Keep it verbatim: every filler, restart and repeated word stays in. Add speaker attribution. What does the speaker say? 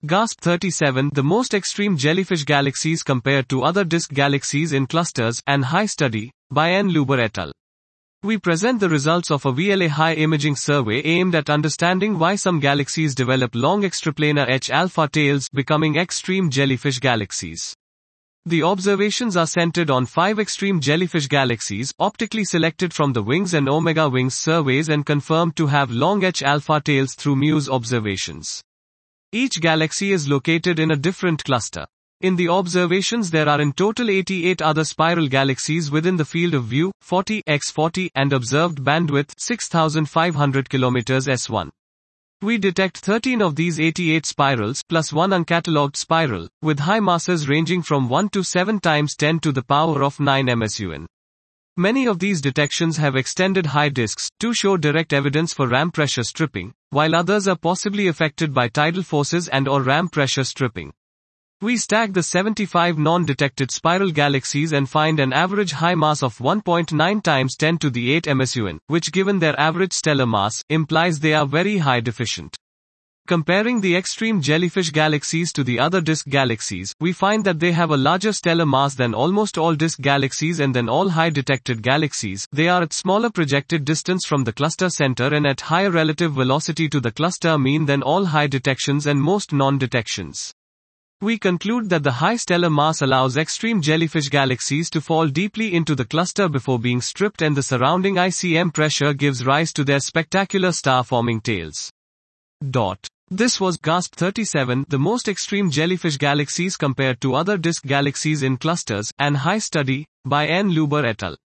Speaker 1: GASP thirty-seven The most extreme jellyfish galaxies compared to other disk galaxies in clusters, and High study, by N. Luber et al. We present the results of a V L A high imaging survey aimed at understanding why some galaxies develop long extraplanar H-alpha tails, becoming extreme jellyfish galaxies. The observations are centered on five extreme jellyfish galaxies, optically selected from the WINGS and Omega WINGS surveys and confirmed to have long H-alpha tails through MUSE observations. Each galaxy is located in a different cluster. In the observations there are in total eighty-eight other spiral galaxies within the field of view, forty by forty, and observed bandwidth, six thousand five hundred kilometers S one. We detect thirteen of these eighty-eight spirals, plus one uncatalogued spiral, with high masses ranging from one to seven times ten to the power of nine M S U N. Many of these detections have extended high disks, to show direct evidence for ram pressure stripping, while others are possibly affected by tidal forces and or ram pressure stripping. We stack the seventy-five non-detected spiral galaxies and find an average high mass of one point nine times ten to the eight M S U N, which given their average stellar mass, implies they are very high deficient. Comparing the extreme jellyfish galaxies to the other disk galaxies, we find that they have a larger stellar mass than almost all disk galaxies and than all high detected galaxies. They are at smaller projected distance from the cluster center and at higher relative velocity to the cluster mean than all high detections and most non-detections. We conclude that the high stellar mass allows extreme jellyfish galaxies to fall deeply into the cluster before being stripped, and the surrounding I C M pressure gives rise to their spectacular star-forming tails. Dot. This was GASP thirty-seven, the most extreme jellyfish galaxies compared to other disk galaxies in clusters, and High study, by N. Luber et al.